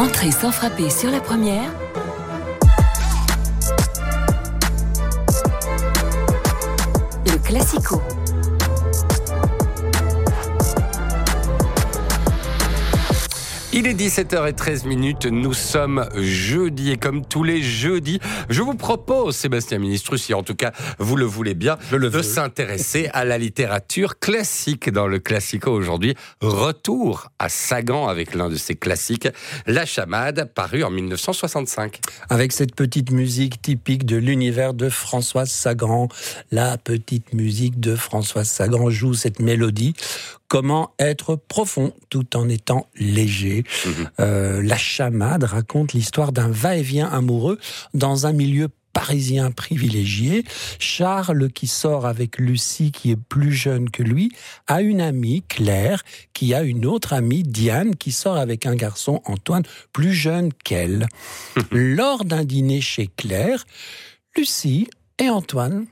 Entrée sans frapper sur la première. Le Classico. Il est 17h13, nous sommes jeudi et comme tous les jeudis, je vous propose, Sébastien Ministru, si en tout cas vous le voulez bien, de s'intéresser à la littérature classique dans le Classico aujourd'hui. Retour à Sagan avec l'un de ses classiques, La Chamade, paru en 1965. Avec cette petite musique typique de l'univers de Françoise Sagan, la petite musique de Françoise Sagan joue cette mélodie. Comment être profond tout en étant léger. La Chamade raconte l'histoire d'un va-et-vient amoureux dans un milieu parisien privilégié. Charles, qui sort avec Lucie, qui est plus jeune que lui, a une amie, Claire, qui a une autre amie, Diane, qui sort avec un garçon, Antoine, plus jeune qu'elle. Lors d'un dîner chez Claire, Lucie et Antoine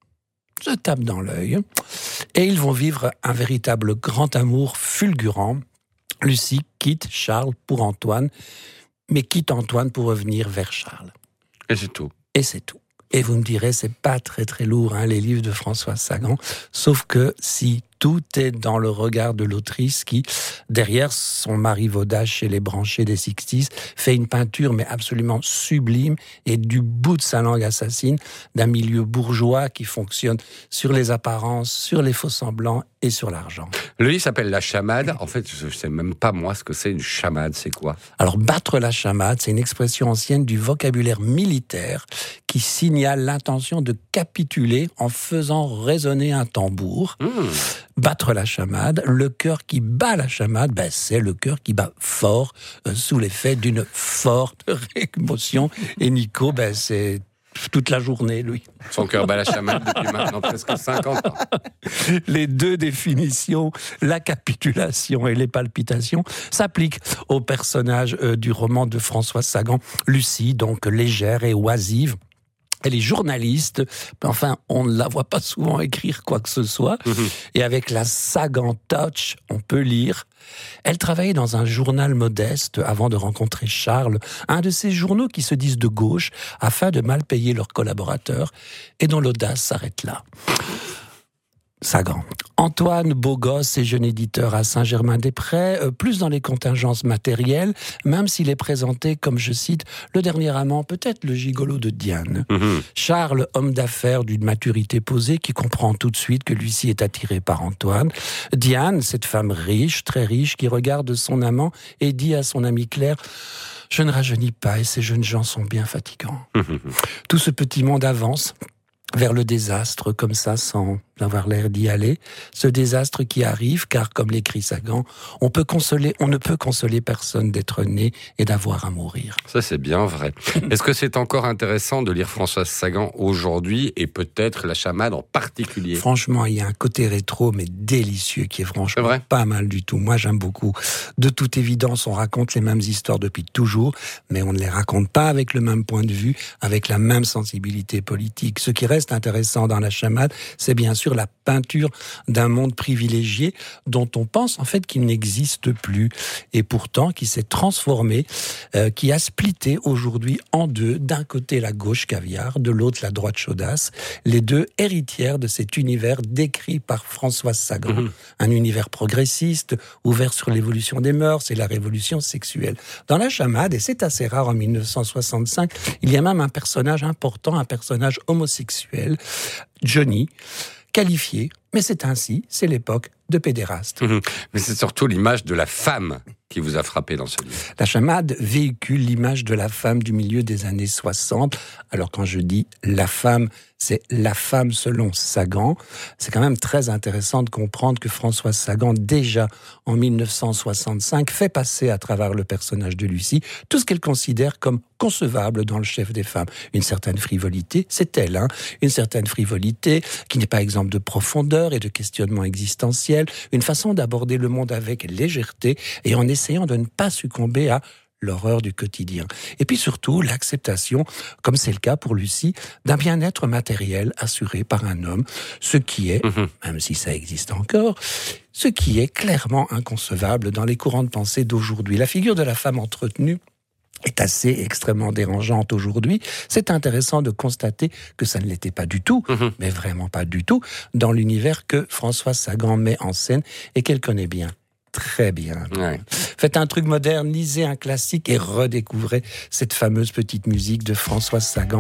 se tapent dans l'œil et ils vont vivre un véritable grand amour fulgurant. Lucie quitte Charles pour Antoine, mais quitte Antoine pour revenir vers Charles. Et c'est tout. Et c'est tout. Et vous me direz, c'est pas très très lourd, les livres de Françoise Sagan, sauf que si tout est dans le regard de l'autrice qui, derrière son marivaudage chez les branchés des Sixties, fait une peinture mais absolument sublime et du bout de sa langue assassine d'un milieu bourgeois qui fonctionne sur les apparences, sur les faux-semblants et sur l'argent. Le livre s'appelle La Chamade. En fait, je ne sais même pas moi ce que c'est une chamade, c'est quoi ? Alors, battre la chamade, c'est une expression ancienne du vocabulaire militaire qui signale l'intention de capituler en faisant résonner un tambour. Battre la chamade, le cœur qui bat la chamade, c'est le cœur qui bat fort sous l'effet d'une forte émotion. Et Nico, c'est toute la journée, lui. Son cœur bat la chamade depuis maintenant presque 50 ans. Les deux définitions, la capitulation et les palpitations, s'appliquent au personnage du roman de Françoise Sagan, Lucie, donc légère et oisive. Elle est journaliste, enfin, on ne la voit pas souvent écrire quoi que ce soit. Et avec la Sagan Touch, on peut lire. Elle travaillait dans un journal modeste avant de rencontrer Charles, un de ces journaux qui se disent de gauche afin de mal payer leurs collaborateurs et dont l'audace s'arrête là. Sagan. Antoine, beau gosse et jeune éditeur à Saint-Germain-des-Prés, plus dans les contingences matérielles, même s'il est présenté comme, je cite, le dernier amant, peut-être le gigolo de Diane. Charles, homme d'affaires d'une maturité posée, qui comprend tout de suite que Lucie est attirée par Antoine. Diane, cette femme riche, très riche, qui regarde son amant et dit à son amie Claire: je ne rajeunis pas et ces jeunes gens sont bien fatigants. Tout ce petit monde avance vers le désastre, comme ça, sans avoir l'air d'y aller. Ce désastre qui arrive, car, comme l'écrit Sagan, on ne peut consoler personne d'être né et d'avoir à mourir. Ça, c'est bien vrai. Est-ce que c'est encore intéressant de lire Françoise Sagan aujourd'hui, et peut-être La Chamade en particulier ? Franchement, il y a un côté rétro, mais délicieux, qui est franchement pas mal du tout. Moi, j'aime beaucoup. De toute évidence, on raconte les mêmes histoires depuis toujours, mais on ne les raconte pas avec le même point de vue, avec la même sensibilité politique. Ce qui reste intéressant dans La Chamade, c'est bien sûr la peinture d'un monde privilégié dont on pense en fait qu'il n'existe plus et pourtant qui s'est transformé, qui a splitté aujourd'hui en deux, d'un côté la gauche caviar, de l'autre la droite chaudasse, les deux héritières de cet univers décrit par Françoise Sagan, un univers progressiste, ouvert sur l'évolution des mœurs et la révolution sexuelle. Dans La Chamade, et c'est assez rare en 1965, il y a même un personnage important, un personnage homosexuel, Johnny, qualifié, mais c'est ainsi, c'est l'époque de pédéraste. Mais c'est surtout l'image de la femme qui vous a frappé dans ce livre. La Chamade véhicule l'image de la femme du milieu des années 60. Alors quand je dis la femme, c'est la femme selon Sagan. C'est quand même très intéressant de comprendre que Françoise Sagan, déjà en 1965, fait passer à travers le personnage de Lucie tout ce qu'elle considère comme concevable dans le chef des femmes. Une certaine frivolité, c'est elle, une certaine frivolité qui n'est pas exempte de profondeur et de questionnement existentiel, une façon d'aborder le monde avec légèreté et en essayant de ne pas succomber à l'horreur du quotidien. Et puis surtout, l'acceptation, comme c'est le cas pour Lucie, d'un bien-être matériel assuré par un homme, ce qui est, même si ça existe encore, ce qui est clairement inconcevable dans les courants de pensée d'aujourd'hui. La figure de la femme entretenue est assez extrêmement dérangeante aujourd'hui, c'est intéressant de constater que ça ne l'était pas du tout, mais vraiment pas du tout, dans l'univers que Françoise Sagan met en scène et qu'elle connaît bien. Très bien. Ouais. Faites un truc moderne, lisez un classique et redécouvrez cette fameuse petite musique de Françoise Sagan.